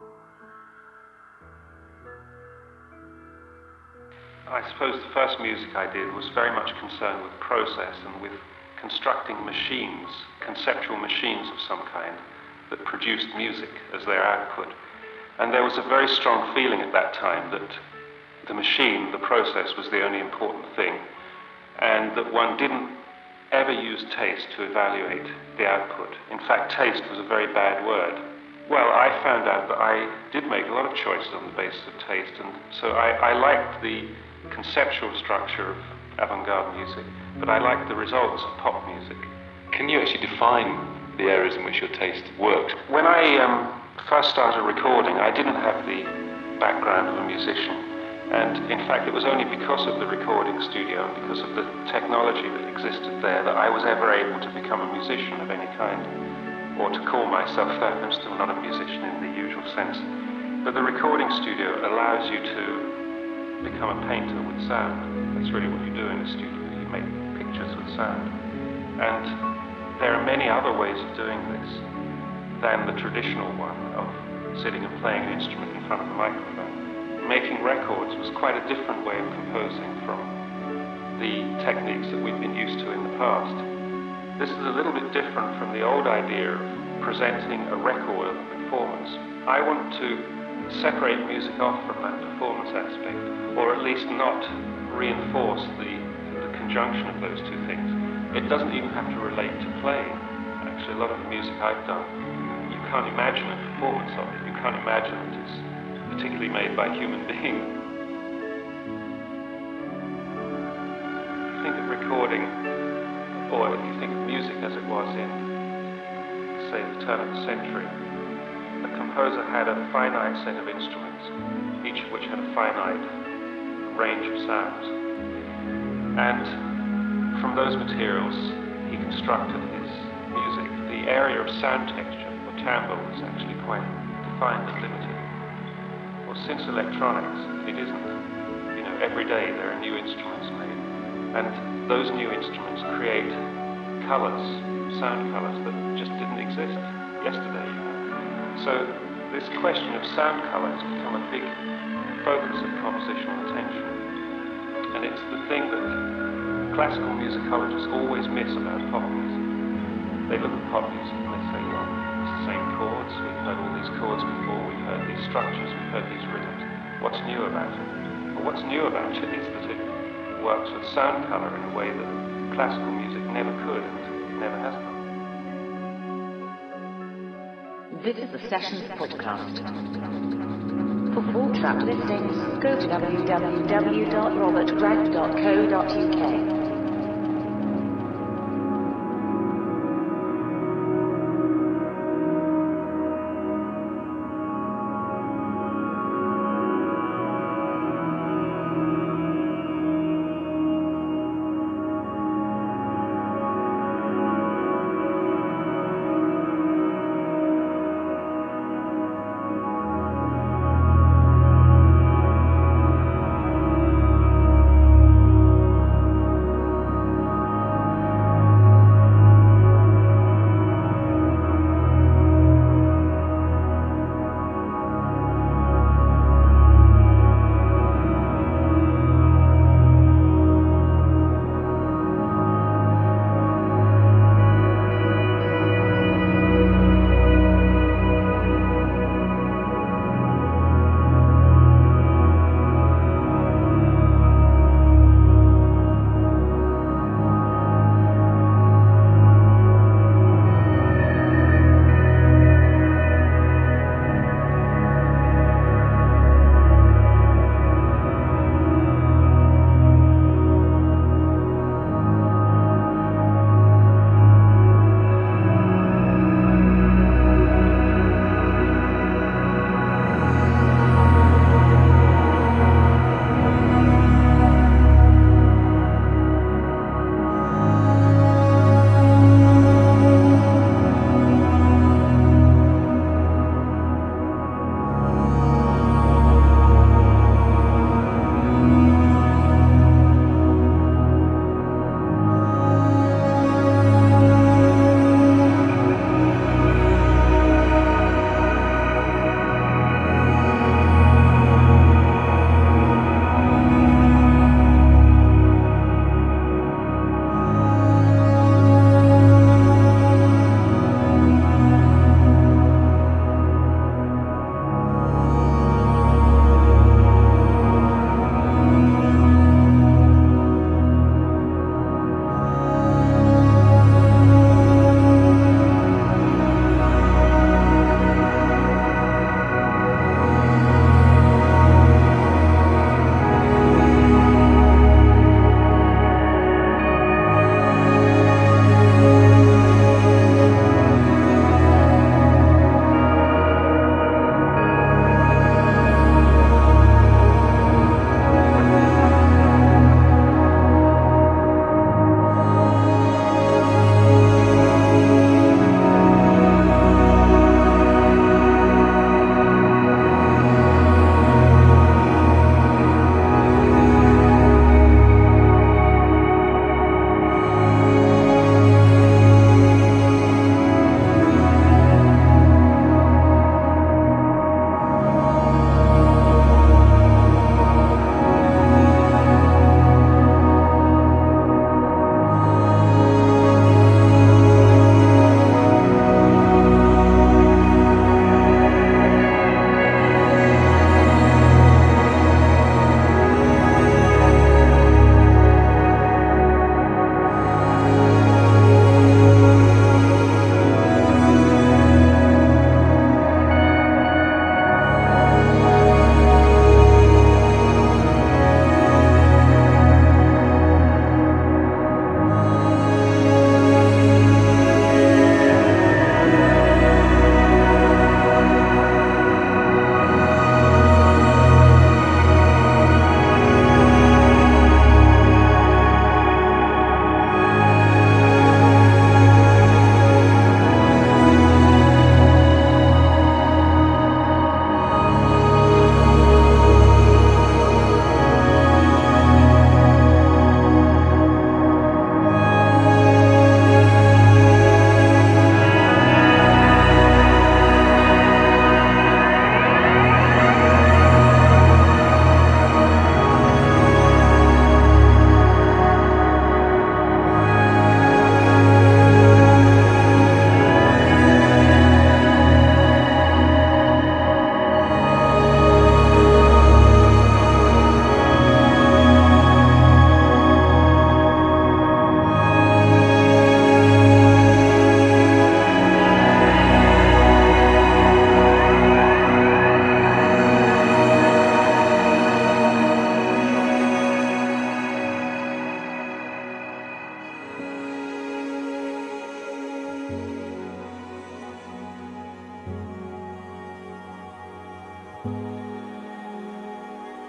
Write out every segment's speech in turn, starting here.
I suppose the first music I did was very much concerned with process and with constructing machines, conceptual machines of some kind, that produced music as their output. And there was a very strong feeling at that time that the machine, the process, was the only important thing, and that one didn't ever use taste to evaluate the output. In fact, taste was a very bad word. Well, I found out that I did make a lot of choices on the basis of taste, and so I liked the conceptual structure of avant-garde music, but I liked the results of pop music. Can you actually define the areas in which your taste worked? When I first started recording, I didn't have the background of a musician. And in fact, it was only because of the recording studio and because of the technology that existed there that I was ever able to become a musician of any kind, or to call myself that. I'm still not a musician in the usual sense. But the recording studio allows you to become a painter with sound. That's really what you do in a studio. You make pictures with sound. And there are many other ways of doing this than the traditional one of sitting and playing an instrument in front of a microphone. Making records was quite a different way of composing from the techniques that we've been used to in the past. This is a little bit different from the old idea of presenting a record of a performance. I want to separate music off from that performance aspect, or at least not reinforce the conjunction of those two things. It doesn't even have to relate to playing. Actually, a lot of the music I've done, you can't imagine a performance of it. You can't imagine it as particularly made by human beings. If you think of recording, or if you think of music as it was in, say, the turn of the century, the composer had a finite set of instruments, each of which had a finite range of sounds. And from those materials, he constructed his music. The area of sound texture, or timbre, is actually quite defined and limited. Since electronics, it isn't. You know, every day there are new instruments made, and those new instruments create colors, sound colors that just didn't exist yesterday. You know? So this question of sound color has become a big focus of compositional attention, and it's the thing that classical musicologists always miss about pop music. They look at pop music and they say, well, same chords, we've heard all these chords before, we've heard these structures, we've heard these rhythms. What's new about it? Well, what's new about it is that it works with sound color in a way that classical music never could and never has done. This is the Sessions Podcast. For full track listings, go to www.robertgregg.co.uk.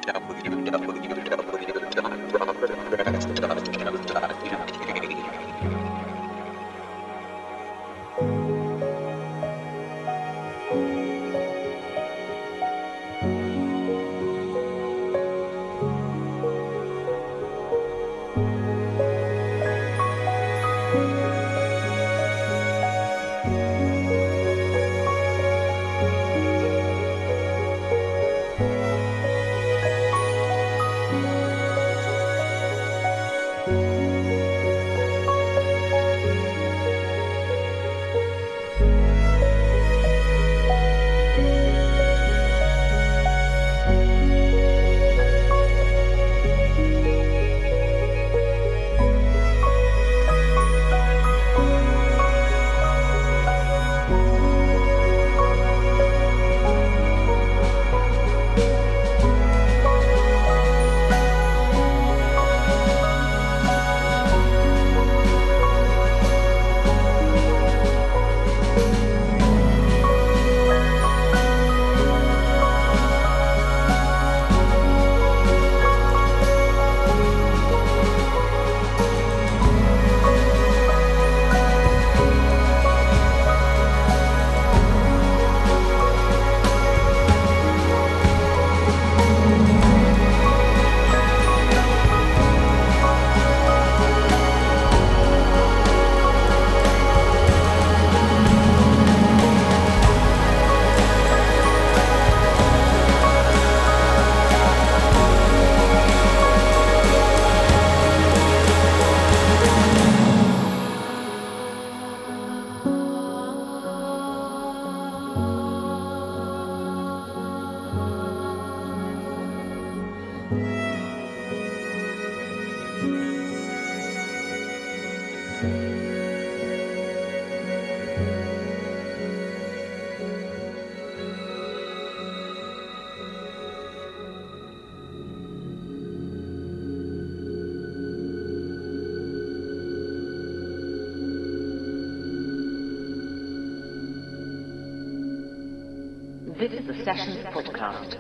This is the Sessions Podcast.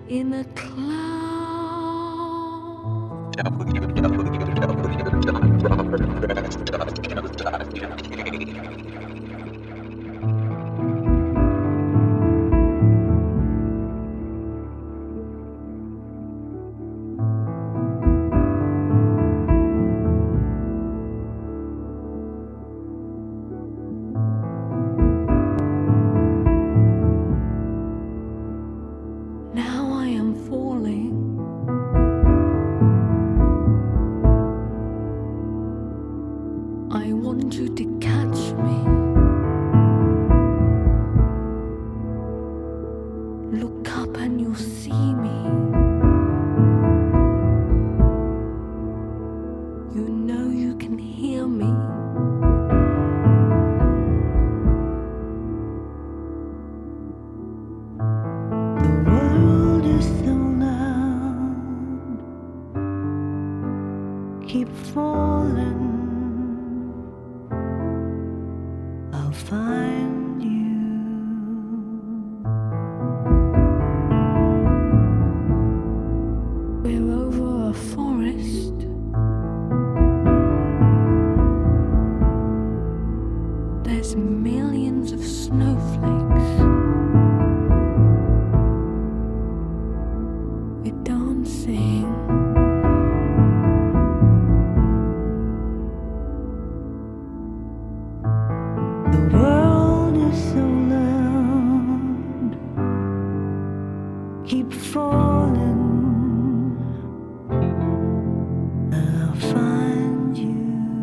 in a cloud. Now I am falling. I want you to catch me. Look up and you'll see me. You know you can hear me. The world is so loud. Keep falling. I'll find you. We're over a forest. There's millions of snowflakes. We're dancing. The world is so loud. Keep falling. I'll find you.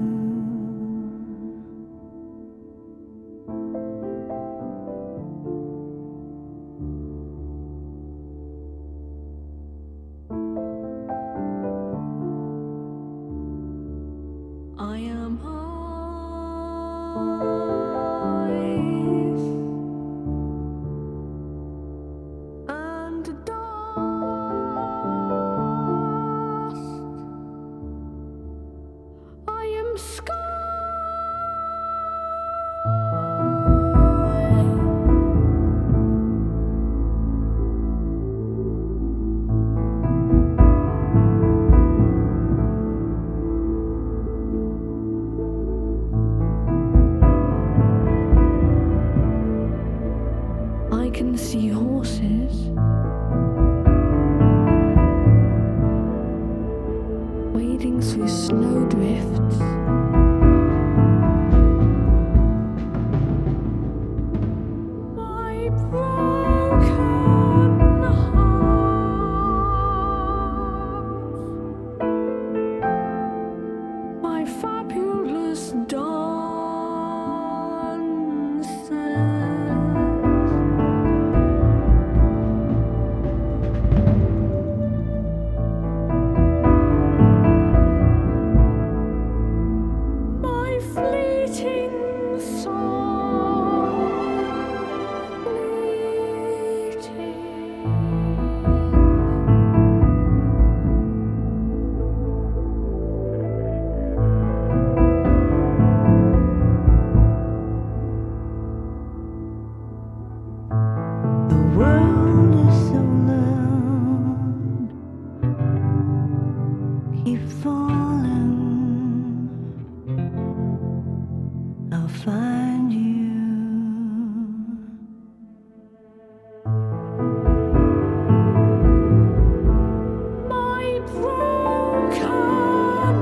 I am eyes and dust. I am sky I can see horses wading through snowdrifts. My broken heart, my fabulous dances. My fleeting song, fleeting. The world is so loud. Keep falling. I'll find you. My broken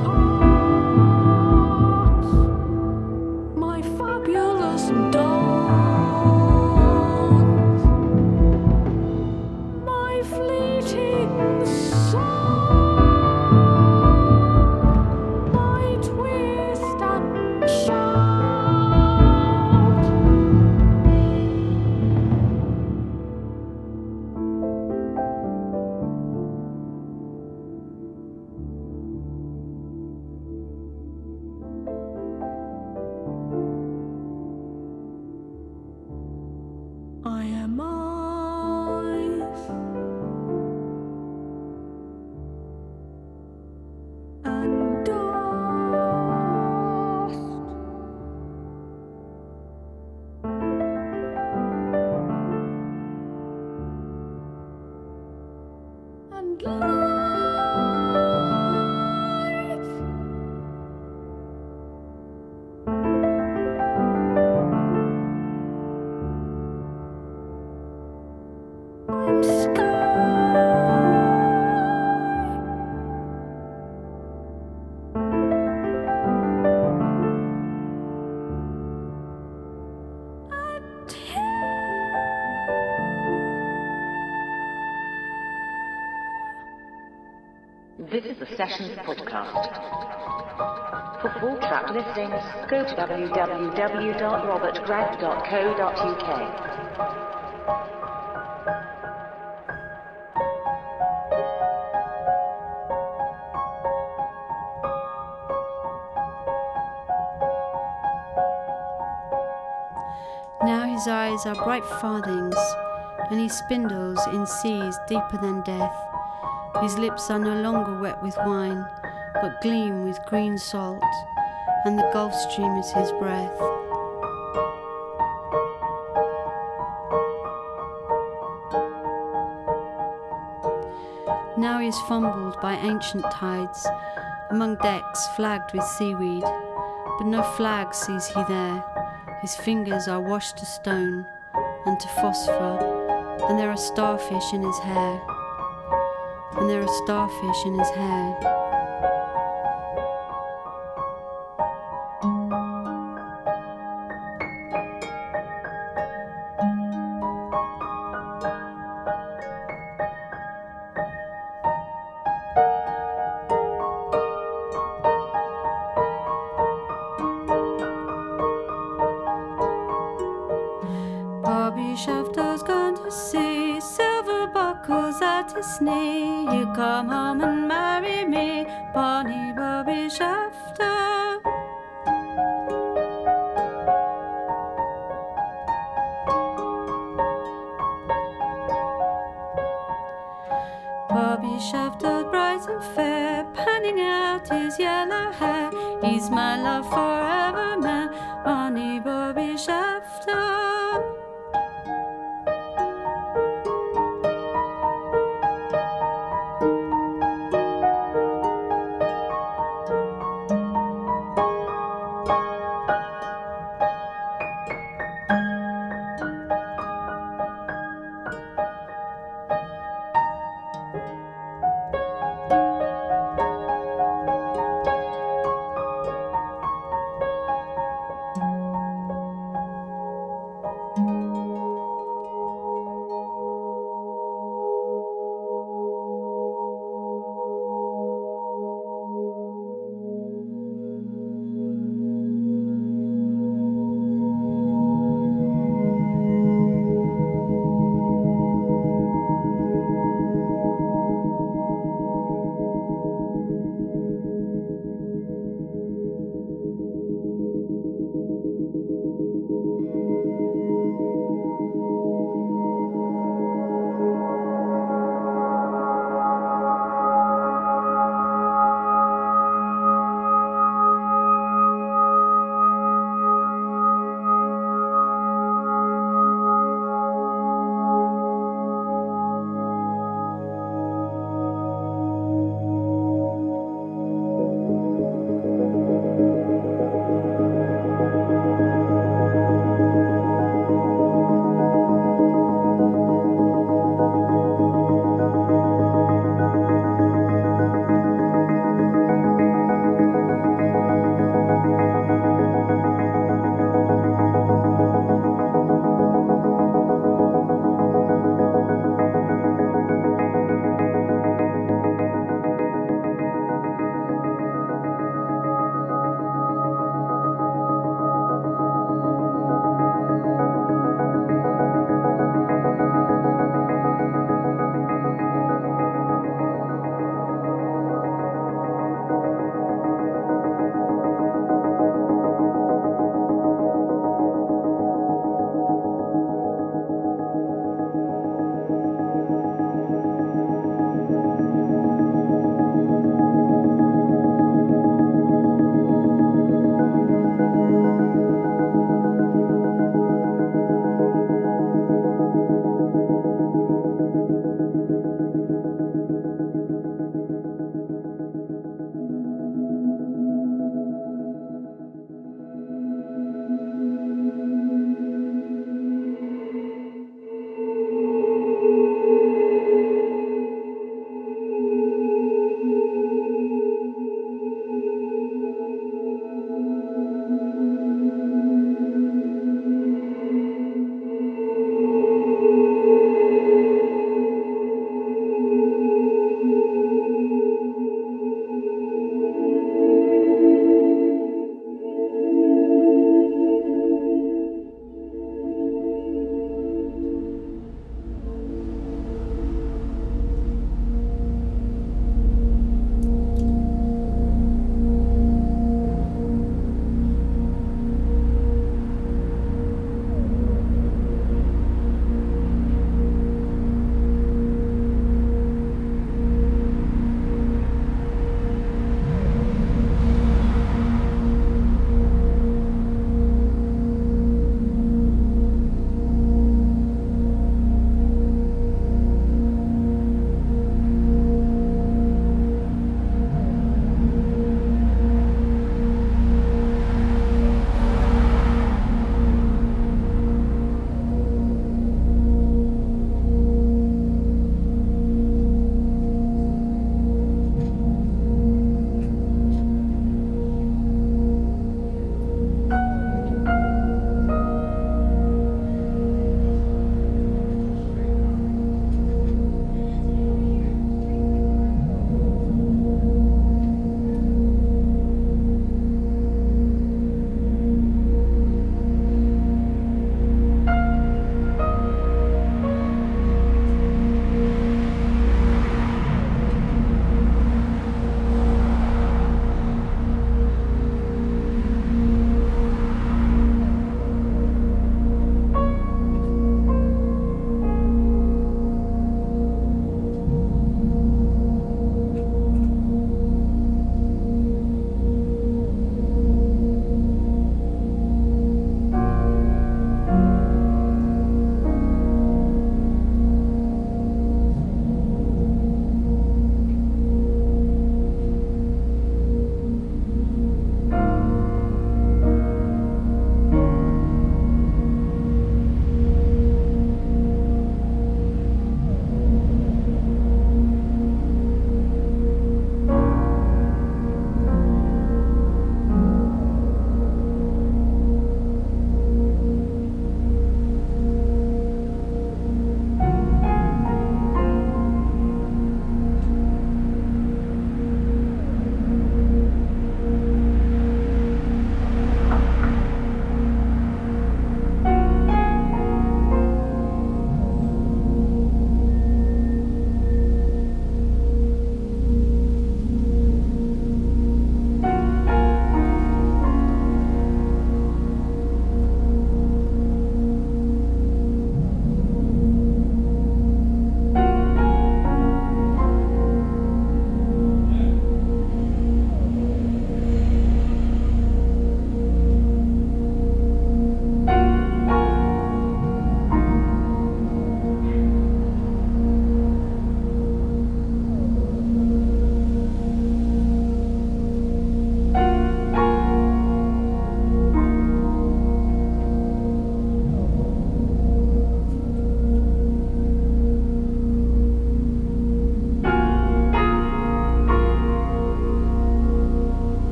heart, my fabulous dance, my fleeting song. This is the Sessions podcast. For full track listings, go to www.robertgregg.co.uk. Now his eyes are bright farthings, and he spindles in seas deeper than death. His lips are no longer wet with wine, but gleam with green salt, and the Gulf Stream is his breath. Now he is fumbled by ancient tides, among decks flagged with seaweed, but no flag sees he there. His fingers are washed to stone and to phosphor, and there are starfish in his hair. And there are starfish in his hair. Bobby Shafter's gone to sea, silver buckles at his knee. You come home and marry me, Bonnie Bobby Shafter. Bobby Shafter, bright and fair, panning out his yellow hair. He's my love forever, man, Bonnie Bobby Shafter.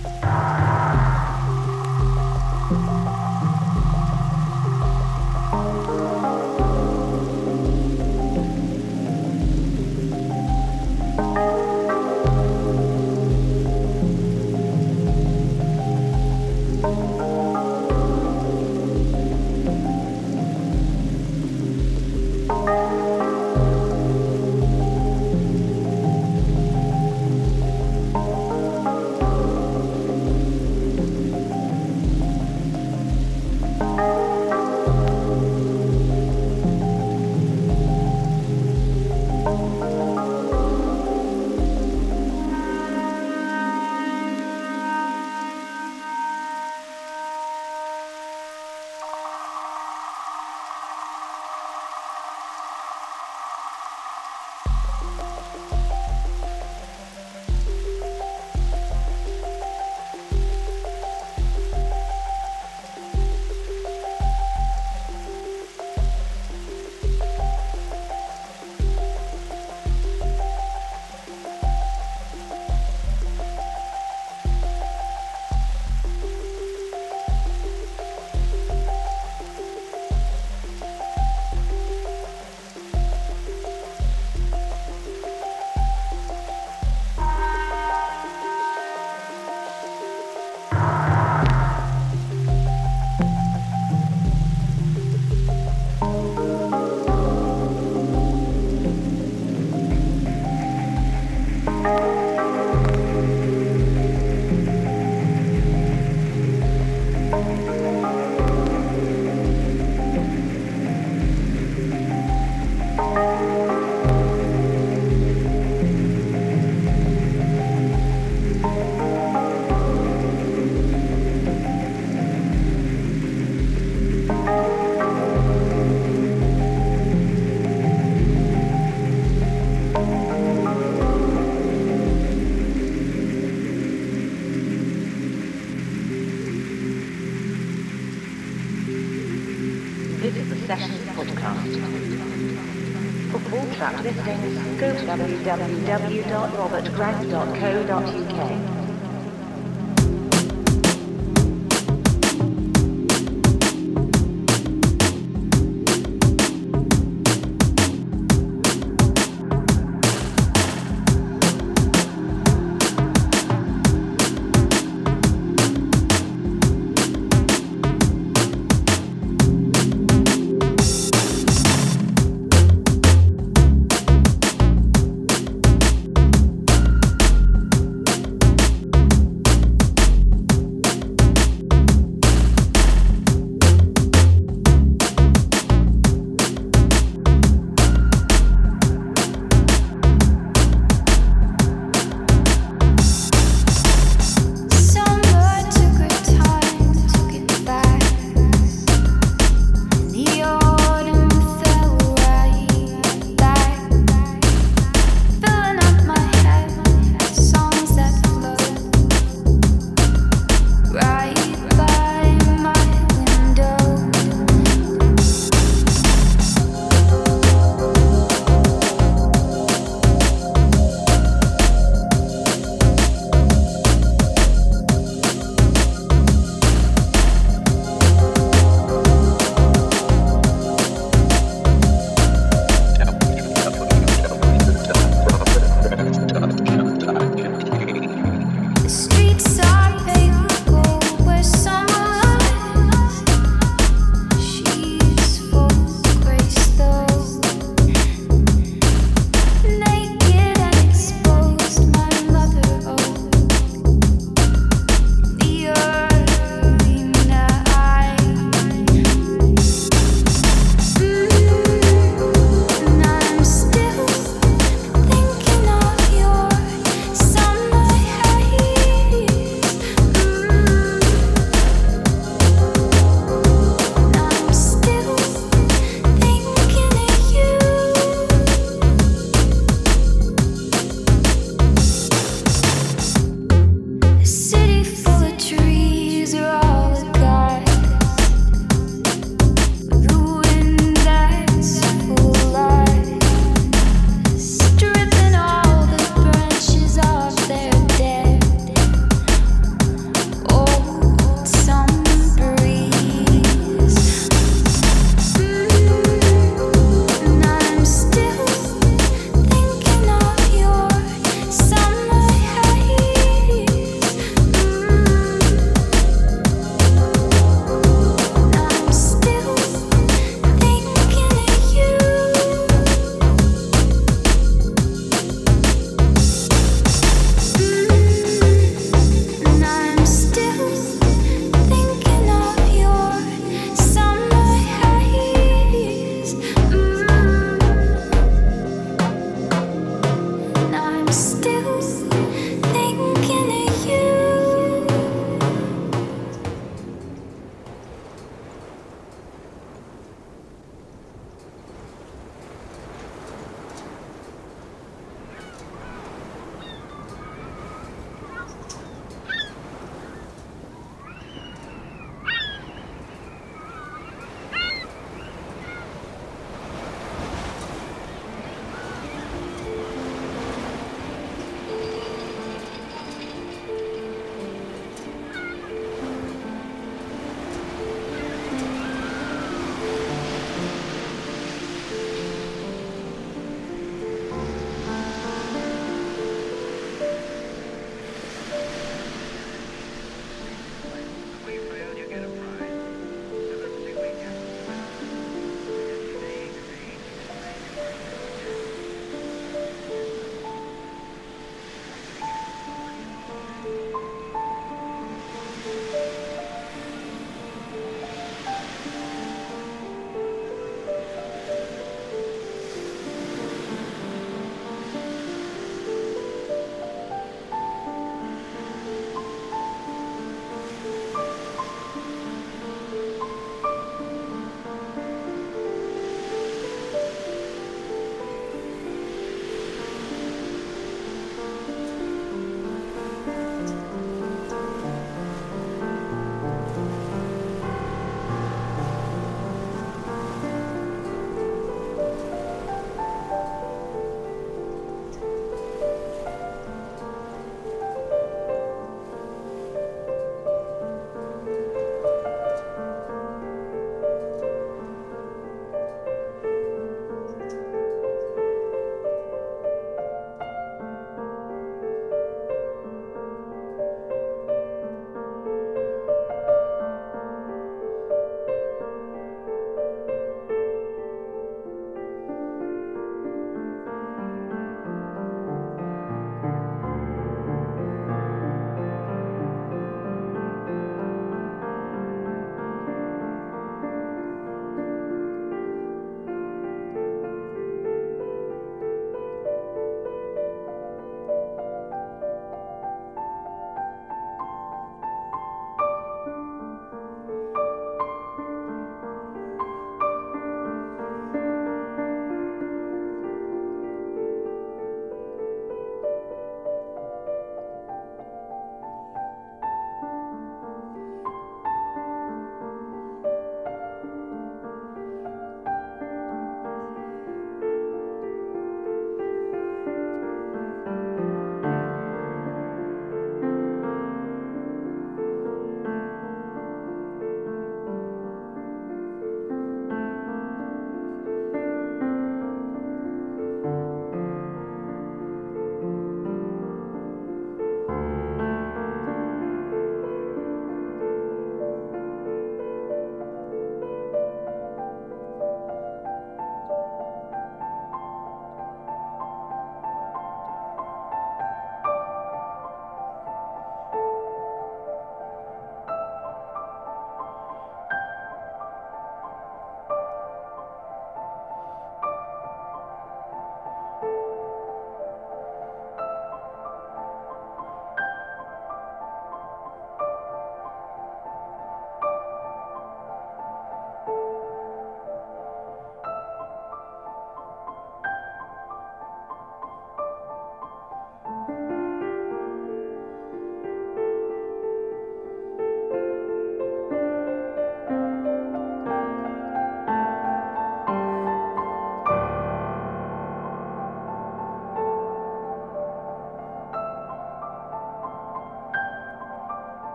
This is the Sessions Podcast. For full track listings, go to www.robertgrant.co.uk.